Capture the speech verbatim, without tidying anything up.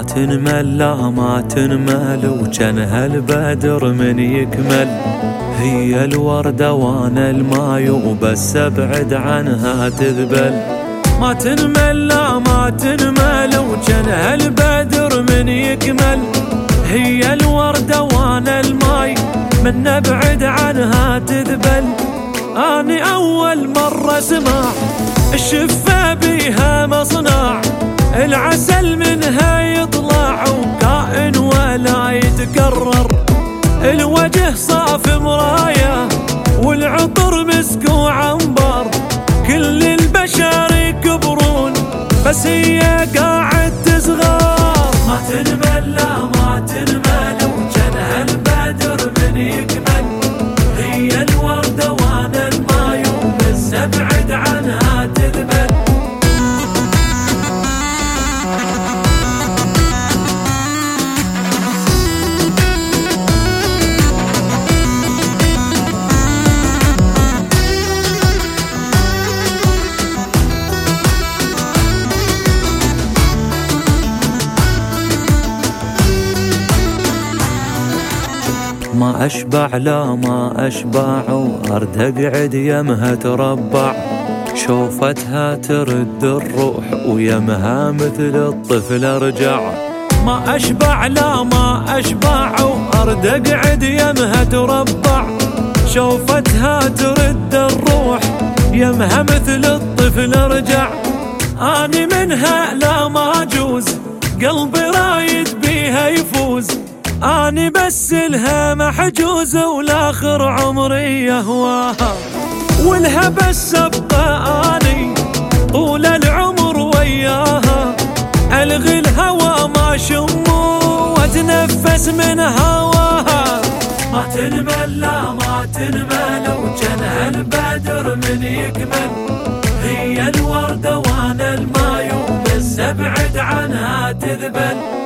تنمل لا ما تنمل وجنها البدر من يكمل. هي الوردة وانا الماي وبس ابعد عنها تذبل. ما تنمل لا ما تنمل وجنها البدر من يكمل. هي الوردة وانا الماي من نبعد عنها تذبل. اني اول مرة اسمع الشفة بيها مصنع، العسل منها يطلع وكائن ولا يتكرر. الوجه صاف مراية والعطر مسك وعنبر، كل البشر يكبرون بس هي قاعد تصغر. ما تنمل لا ما تنمل وجنها البدر من يكمل. هي الوردة وانا الماي وبس ابعد عنها تذبل. ما أشبع لا ما أشبع وأرد أقعد يمها تربع. شوفتها ترد الروح ويمها مثل الطفل أرجع. ما أشبع لا ما أشبع وأرد أقعد يمها تربع. شوفتها ترد الروح يمها مثل الطفل أرجع. أني منها لا ما أجوز قلبي رايد بيها يفوز. اني بس لها محجوز والاخر عمري يهواها، ولها بس ابقى اني طول العمر وياها. الغي الهوى ما شمو واتنفس من هواها. ما تنمل لا ما تنمل وجنها البدر من يكمل. هي الوردة وانا الماي وبس ابعد عنها تذبل.